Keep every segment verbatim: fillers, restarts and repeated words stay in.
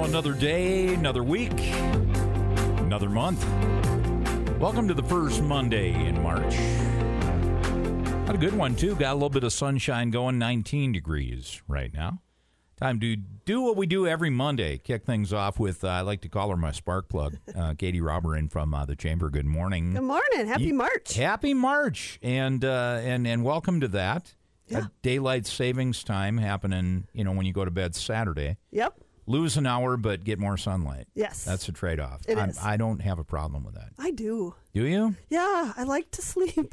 another day, another week, another month. Welcome to the first Monday in March. Had a good one, too. Got a little bit of sunshine going, nineteen degrees right now. Time to do what we do every Monday. Kick things off with, uh, I like to call her my spark plug, uh, Katie Robber in from uh, the Chamber. Good morning. Good morning. Happy you, March. Happy March. And, uh, and, and welcome to that. Yeah. Daylight savings time happening, you know, when you go to bed Saturday. Yep. Lose an hour, but get more sunlight. Yes. That's a trade-off. It I'm, is. I don't have a problem with that. I do. Do you? Yeah, I like to sleep.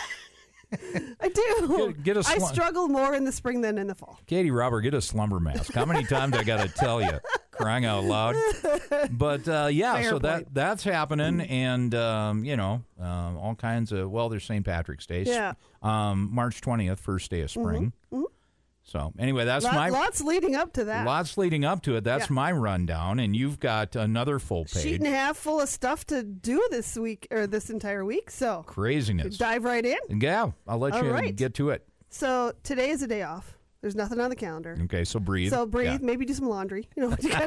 I do. Get, get a I slu- struggle more in the spring than in the fall. Katie Robber, get a slumber mask. How many times I got to tell you? Crying out loud. But, uh, yeah, Fair so that point. that's happening. And, um, you know, um, all kinds of, well, there's Saint Patrick's Day. Yeah. Um, March twentieth, first day of spring. Mm-hmm. Mm-hmm. So, anyway, that's Lot, my... lots leading up to that. Lots leading up to it. That's Yeah. my rundown. And you've got another full page. Sheet and a half full of stuff to do this week, or this entire week. So Craziness. dive right in. Yeah, I'll let All you right. get to it. So today is a day off. There's nothing on the calendar. Okay, so breathe. So breathe, Yeah. maybe do some laundry. You know what you got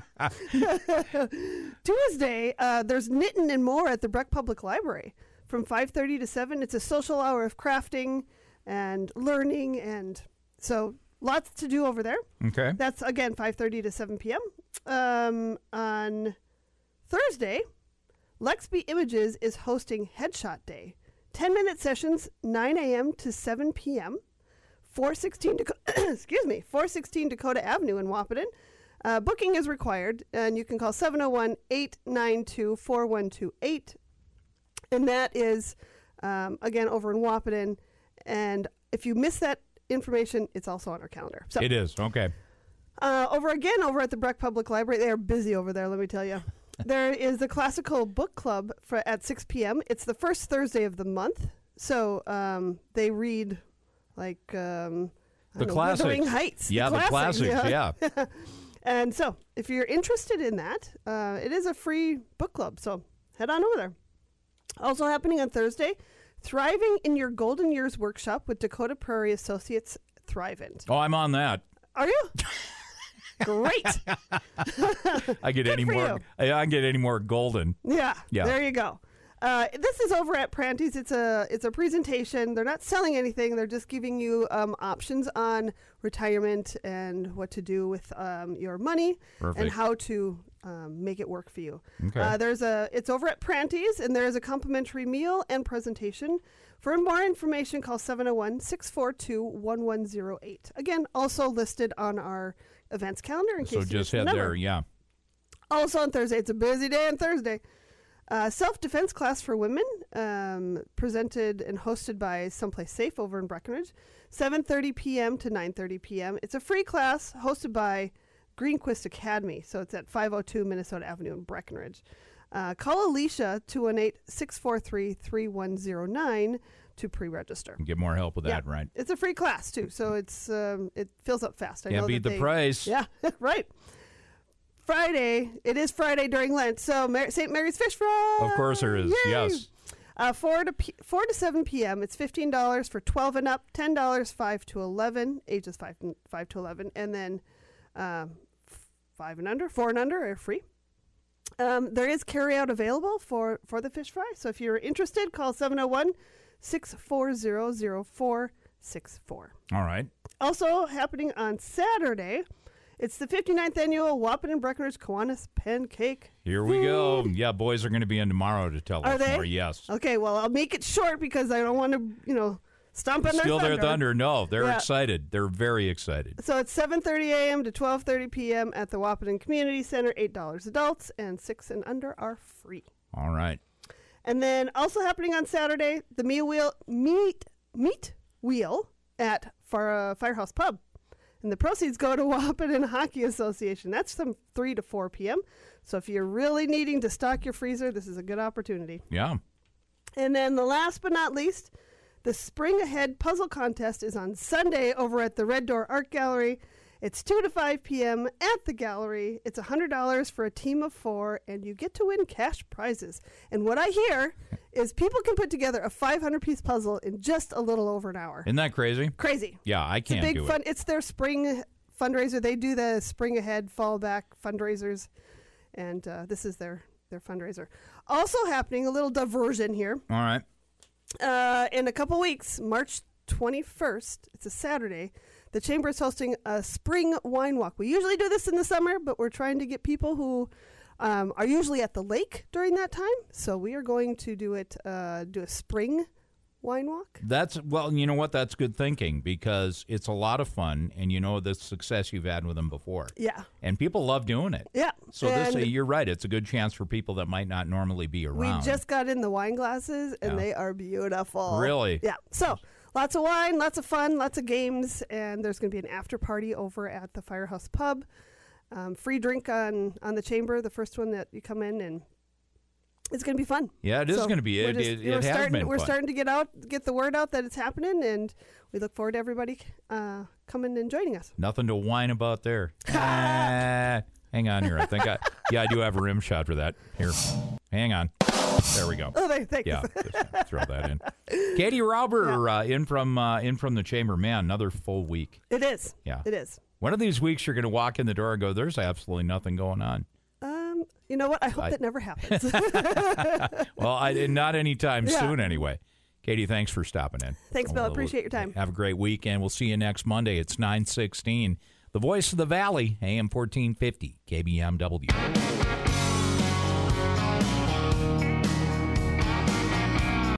to do. Tuesday, uh, there's knitting and more at the Breck Public Library from five thirty to seven. It's a social hour of crafting and learning, and so lots to do over there. Okay. That's, again, five thirty to seven p.m. Um, on Thursday, Lexby Images is hosting Headshot Day. ten-minute sessions, nine a.m. to seven p.m. four sixteen Daco- excuse me, four sixteen Dakota Avenue in Wahpeton. Uh, booking is required, and you can call seven oh one, eight nine two, four one two eight. And that is, um, again, over in Wahpeton. And if you miss that information, it's also on our calendar. So It is. Okay. uh, over again, over at the Breck Public Library, they are busy over there, let me tell you. There is a classical book club for at six p.m. It's the first Thursday of the month. So um, they read, like, um, I The don't know, classics. Wuthering Heights. Yeah, the classics, yeah. And so if you're interested in that, uh, it is a free book club. So head on over there. Also happening on Thursday, Thriving in Your Golden Years workshop with Dakota Prairie Associates Thrivent. Oh, I'm on that. Are you? Great. I get Good any for more. you. I, I get any more golden. Yeah, Yeah. there you go. Uh, this is over at Pranti's. It's a it's a presentation. They're not selling anything. They're just giving you um, options on retirement and what to do with um, your money Perfect. and how to um, make it work for you. Okay. Uh, there's a it's over at Pranti's, and there is a complimentary meal and presentation. For more information, call seven oh one, six four two, one one oh eight. Again, also listed on our events calendar in So case you just missed the head number. there. Yeah. Also on Thursday, it's a busy day on Thursday. Uh, self-defense class for women, um, presented and hosted by Someplace Safe over in Breckenridge, seven thirty p.m. to nine thirty p.m. It's a free class hosted by Greenquist Academy, so it's at five oh two Minnesota Avenue in Breckenridge. Uh, call Alicia, two one eight, six four three, three one oh nine to pre-register. Get more help with Yeah. that, right? It's a free class, too, so it's um, it fills up fast. I Can't know beat that the they- price. Yeah, right. Friday. It is Friday during Lent, so Mar- Saint Mary's Fish Fry. Of course there is. Yay! Yes. Uh, four to p- four to seven p.m. It's fifteen dollars for twelve and up, ten dollars five to eleven, ages five and five to eleven, and then um, f- five and under, four and under are free. Um, there is carry out available for for the fish fry. So if you're interested, call seven oh one, six four zero, zero four six four. All right. Also happening on Saturday, it's the fifty-ninth annual Wahpeton Breckenridge Kiwanis Pancake. Here we go. Yeah, boys are going to be in tomorrow to tell Are us they? more. Yes. Okay, well, I'll make it short because I don't want to, you know, stomp on Still their their thunder. thunder. No, they're Yeah. excited. They're very excited. So it's seven thirty a.m. to twelve thirty p.m. at the Wahpeton Community Center, eight dollars adults, and six and under are free. All right. And then also happening on Saturday, the meat wheel, meat, meat wheel at Far, uh, Firehouse Pub. And the proceeds go to Wahpeton Hockey Association. That's from three to four p.m. So if you're really needing to stock your freezer, this is a good opportunity. Yeah. And then the last but not least, the Spring Ahead Puzzle Contest is on Sunday over at the Red Door Art Gallery. It's two to five p.m. at the gallery. It's one hundred dollars for a team of four, and you get to win cash prizes. And what I hear is people can put together a five hundred piece puzzle in just a little over an hour. Isn't that crazy? Crazy. Yeah, I It's a can't big do fun. it. It's their spring fundraiser. They do the spring ahead, fall back fundraisers, and uh, this is their, their fundraiser. Also happening, a little diversion here. All right. Uh, in a couple weeks, March twenty-first, it's a Saturday, the Chamber is hosting a spring wine walk. We usually do this in the summer, but we're trying to get people who um, are usually at the lake during that time. So we are going to do it, uh, do a spring wine walk. That's, well, you know what? That's good thinking because it's a lot of fun, and you know the success you've had with them before. Yeah. And people love doing it. Yeah. So this, uh, And you're right. It's a good chance for people that might not normally be we around. just got in the wine glasses, and Yeah. they are beautiful. Really? Yeah. So lots of wine, lots of fun, lots of games, and there's going to be an after party over at the Firehouse Pub. Um, free drink on, on the Chamber, the first one that you come in, and it's going to be fun. Yeah, it is So going to be. we're It, just- it, we're it has starting, been We're fun. starting to get out, get the word out that it's happening, and we look forward to everybody uh, coming and joining us. Nothing to whine about there. Ah, hang on here. I think I, yeah, I do have a rim shot for that. Here, hang on. There we go. Oh, there, thanks. Yeah, just throw that in. Katie Rauber uh, in from uh, in from the Chamber. Man, another full week. It is. Yeah. It is. One of these weeks, you're going to walk in the door and go, "There's absolutely nothing going on." Um, you know what? I hope I- that never happens. Well, I, not anytime Yeah. soon, anyway. Katie, thanks for stopping in. Thanks, Bill. Well, Appreciate your time. Have a great weekend. We'll see you next Monday. It's nine sixteen. The Voice of the Valley, A M fourteen fifty, K B M W.